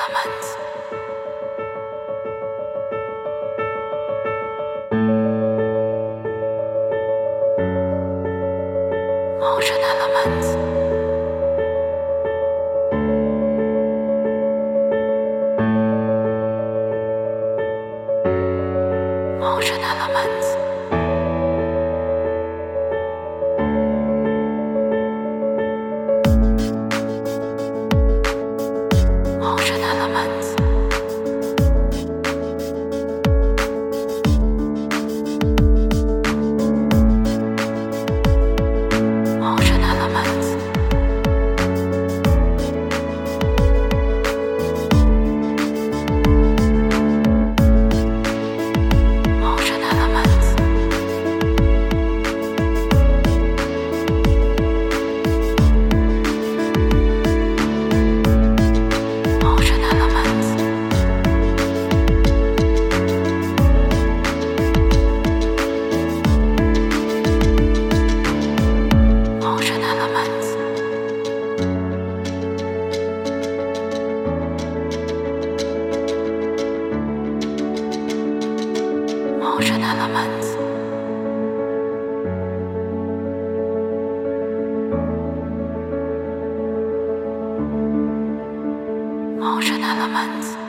Elements. Motion Elements. Motion Elements. Motion Elements. Motion Elements. Motion Elements. Motion Elements. Motion Elements. Motion Elements. Motion Elements.